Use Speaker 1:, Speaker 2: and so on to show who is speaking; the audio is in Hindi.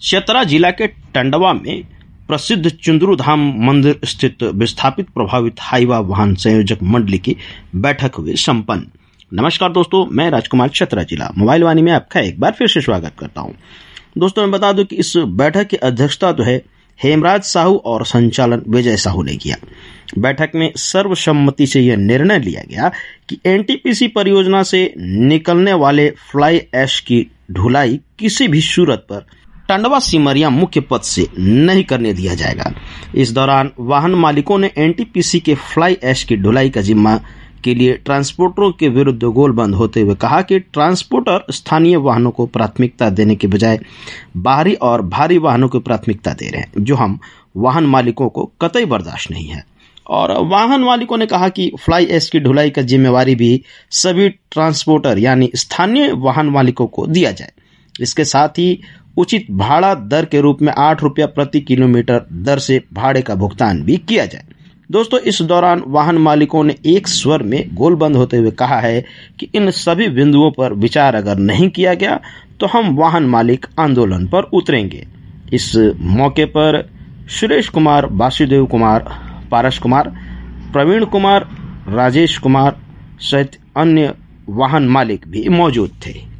Speaker 1: चतरा जिला के टंडवा में प्रसिद्ध चुंदरू धाम मंदिर स्थित विस्थापित प्रभावित हाईवा वाहन संयोजक मंडली की बैठक हुई संपन्न। नमस्कार दोस्तों, मैं राजकुमार चतरा जिला मोबाइल वाणी में आपका एक बार फिर से स्वागत करता हूं। दोस्तों मैं बता दूं कि इस बैठक की अध्यक्षता तो है हेमराज साहू और संचालन विजय साहू ने किया। बैठक में सर्वसम्मति से यह निर्णय लिया गया कि एनटीपीसी परियोजना से निकलने वाले फ्लाई ऐश की ढुलाई किसी भी सूरत पर टंडवा सिमरिया मुख्य पथ से नहीं करने दिया जाएगा। इस दौरान वाहन मालिकों ने एनटीपीसी के फ्लाई ऐश की ढुलाई का जिम्मा के लिए ट्रांसपोर्टरों के विरुद्ध गोलबंद होते हुए कहा कि ट्रांसपोर्टर स्थानीय वाहनों को प्राथमिकता देने के बजाय बाहरी और भारी वाहनों को प्राथमिकता दे रहे हैं, जो हम वाहन मालिकों को कतई बर्दाश्त नहीं है। और वाहन मालिकों ने कहा कि फ्लाई ऐश की ढुलाई का जिम्मेवारी भी सभी ट्रांसपोर्टर यानी स्थानीय वाहन मालिकों को दिया जाए। इसके साथ ही उचित भाड़ा दर के रूप में 8 रुपया प्रति किलोमीटर दर से भाड़े का भुगतान भी किया जाए। दोस्तों इस दौरान वाहन मालिकों ने एक स्वर में गोलबंद होते हुए कहा है कि इन सभी बिंदुओं पर विचार अगर नहीं किया गया तो हम वाहन मालिक आंदोलन पर उतरेंगे। इस मौके पर सुरेश कुमार, वासुदेव कुमार, पारस कुमार, प्रवीण कुमार, राजेश कुमार सहित अन्य वाहन मालिक भी मौजूद थे।